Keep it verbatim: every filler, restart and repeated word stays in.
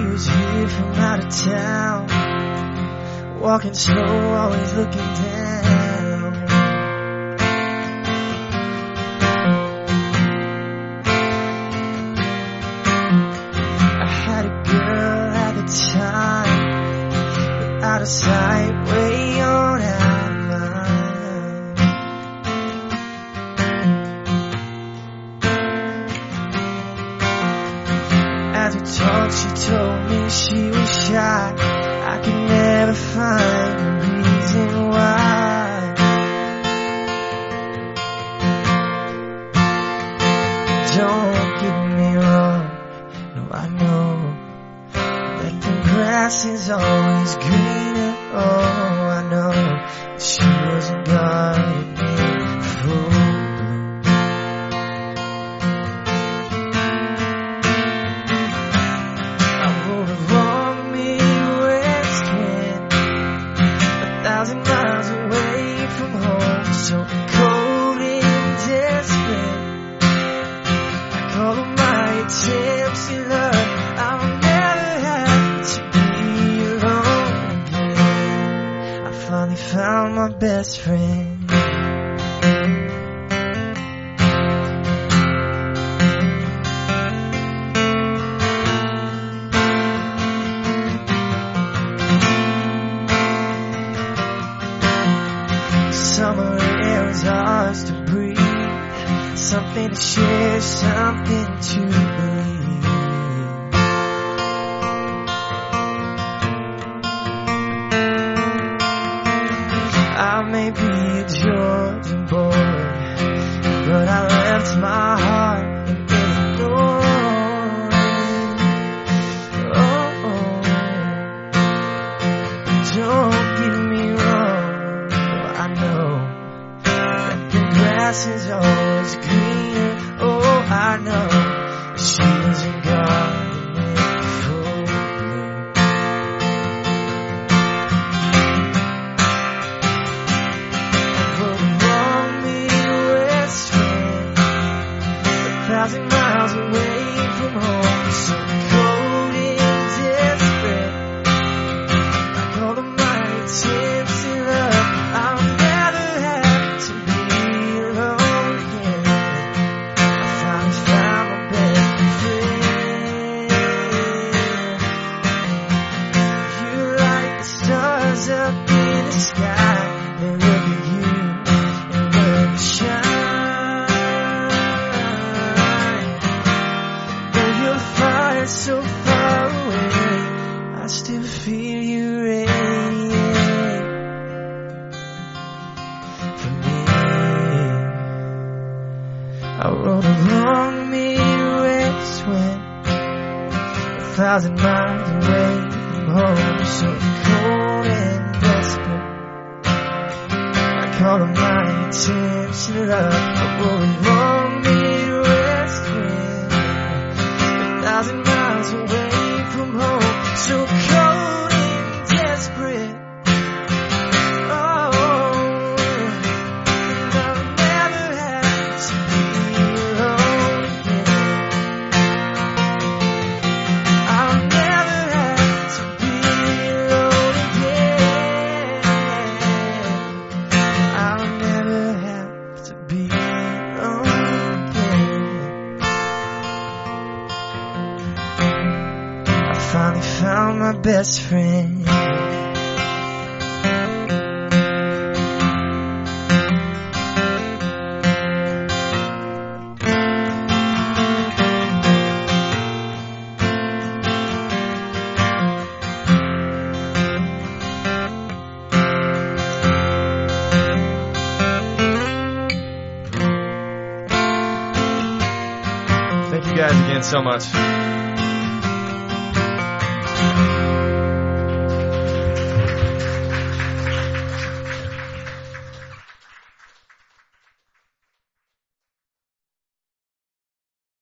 was here from out of town, walking slow, always looking down. I had a girl at the time, but out of sight, way on out of mind. As we talked, she told me she was shy. I could never find a reason why. Don't get me wrong, no, I know that the grass is always greener. Oh, I know that she wasn't gonna be fooled. Thousand miles away from home, so cold and desperate. I call them my attempts at love. I'll never have to be alone again. I finally found my best friend. Summer air was ours to breathe, something to share, something to believe. I may be a Georgia boy, but I left my heart in Illinois. Oh, oh. Don't get me wrong, I know that the grass is always greener. Oh, I know that she wasn't gonna make a fool of me. But along me west wind, a thousand miles away from home, so cold and desperate. I call them my attempts at love. I'll never have to be alone again. I finally found my best friend. You're like the stars up in the sky. They look at you and let it shine. Though you're far so far away, I still feel you radiate for me. I rode along Midwest wind, a thousand miles away from home, so cold and desperate. I call them my attempts at love. I rode along Midwest wind, a thousand miles away from home, so cold and desperate. Finally found my best friend. Thank you guys again so much.